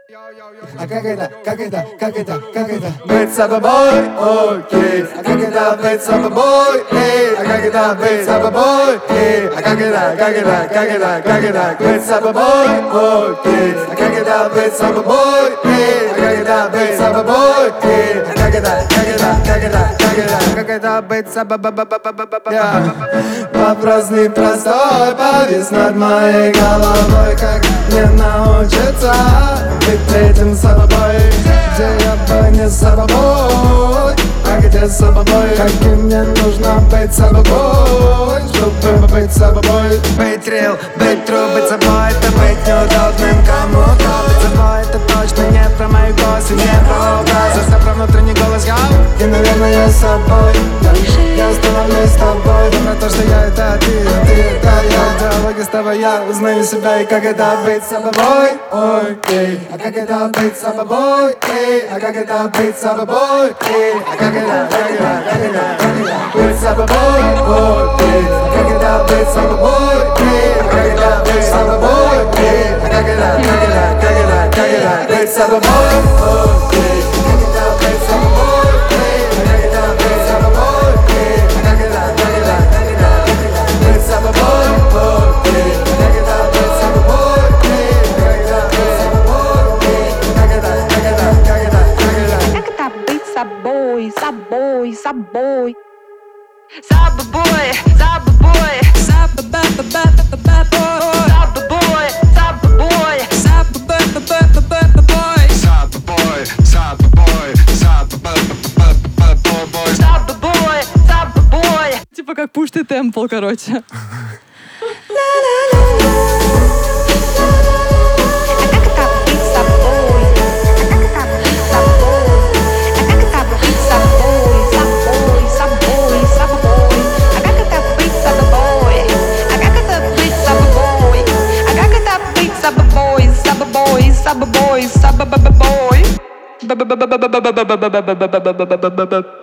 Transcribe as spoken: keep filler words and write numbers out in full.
А как это, как это, как это, как это быть собой, окей. А как это быть собой, эй. А как это быть собой, эй. А как это, как это, как это, как это быть собой, окей. А как это быть собой, эй. А как это быть собой, эй. А как это, как это, как это, как это, как это быть собой. Вопрос непростой, повис над моей головой. Как мне научиться быть этим собой, где я бы не собой, а где собой, каким мне нужно быть собой, чтобы быть собой. Быть real, быть true, быть собой, это быть неудобным кому-то. Быть собой, это точно не про мою голос и не про образ, это про внутренний голос, я. И, наверное, я с собой, я становлюсь с тобой. Про то, что я это ты, ты это я. Диалоги с тобой я узнаю себя. И как это быть собой, окей. А как это быть собой, эй. А как это быть собой, эй. А как это, как это, как это, как это быть собой, окей. А как это быть собой, эй. А как это быть собой, эй. А как это, как это, как это, как это быть собой, окей. А как это быть собой, эй. А как это быть собой, эй. А как это, как это, как это, как это быть собой, окей. А как это быть собой, эй. А как это быть собой, эй. А как это, как это, как это, как это Как это быть собой, собой, собой. Собой, собой, собой, собой, собой, собой. Типа как Push the Temple, короче. Boy, boy, boy, boy.